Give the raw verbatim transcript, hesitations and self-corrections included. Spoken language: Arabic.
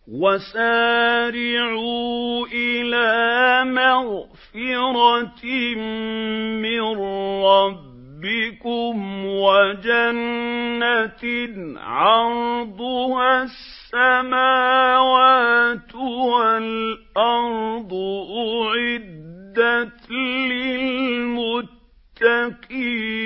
وَسَارِعُوا إِلَى مَغْفِرَةٍ مِّن رَّبِّكُمْ وَجَنَّةٍ عَرْضُهَا السَّمَاوَاتُ وَالْأَرْضُ أُعِدَّتْ لِلْمُتَّقِينَ